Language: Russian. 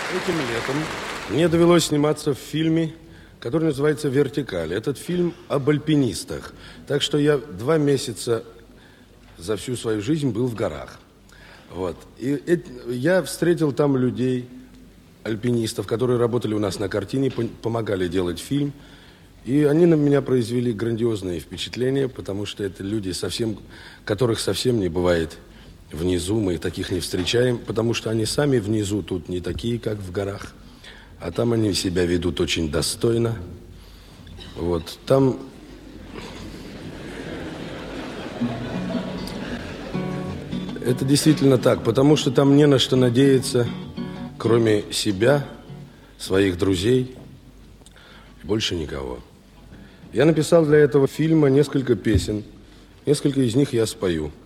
Этим летом мне довелось сниматься в фильме, который называется «Вертикаль». Этот фильм об альпинистах. Так что я 2 месяца за всю свою жизнь был в горах. Вот. И я встретил там людей, альпинистов, которые работали у нас на картине, помогали делать фильм. И они на меня произвели грандиозное впечатление, потому что это люди, которых совсем не бывает внизу. Мы таких не встречаем, потому что они сами внизу тут не такие, как в горах. А там они себя ведут очень достойно. Вот. Там... Это действительно так, потому что там не на что надеяться, кроме себя, своих друзей, больше никого. Я написал для этого фильма несколько песен. Несколько из них я спою.